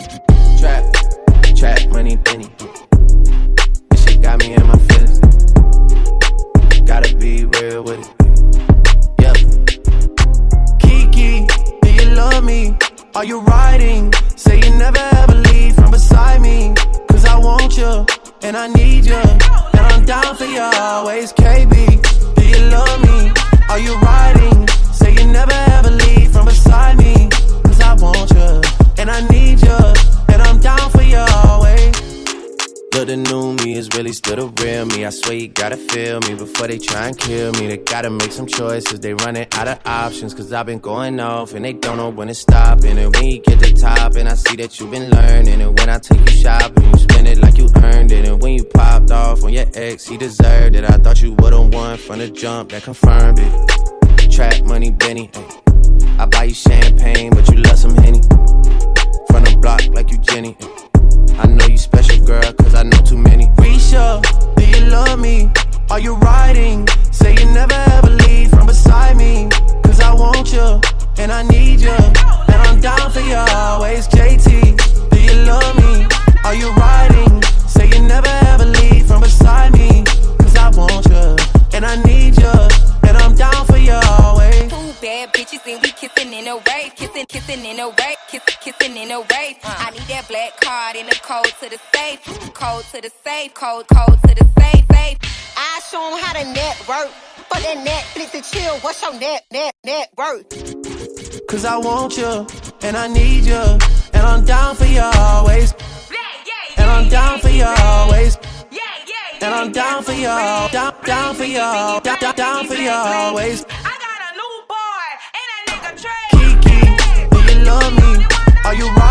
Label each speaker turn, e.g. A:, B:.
A: Trap money, Benny. This shit got me in my feelings. Gotta be real with it. Yeah. Kiki, do you love me? Are you riding? Say you never ever leave from beside me. Cause I want you, and I need you, and I'm down for you always. KB, do you love me? Are you riding? Say you never ever leave from beside me. Cause I want you, and I need you, and I'm down for you always. Look, the new me is really still the real me. I swear you gotta feel me before they try and kill me. They gotta make some choices, they running out of options. Cause I've been going off and they don't know when to stop. And when you get to the top and I see that you've been learning. And when I take you shopping, you spend it like you earned it. And when you popped off on your ex, he deserved it. I thought you would've won from the jump, that confirmed it. Trap money, Benny. I buy you champagne, but you love some Henny. From the block like you Jenny. I know you special, girl, cause I know too many. Risha, do you love me? Are you riding? Say you never ever leave from beside me. Cause I want you, and I need you, and I'm down for you always. JT, do you love me? Are you riding? Say you never ever leave from beside me. Cause I want you, and I need you, and I'm down for you always.
B: Two bad bitches and we kissing in a wave. Kissing in a wave. Kissing in a wave. I need that black card in the code to the safe. Code to the safe. Code to the safe.
C: I show them how to network. For that Netflix and chill, what's your net worth?
A: Cause I want you, and I need you, and I'm down for you always. And I'm down for you always. And I'm down for you, down for you, down for you always.
B: I got a new boy and a nigga Trey.
A: Kiki, do you love me? Are you right?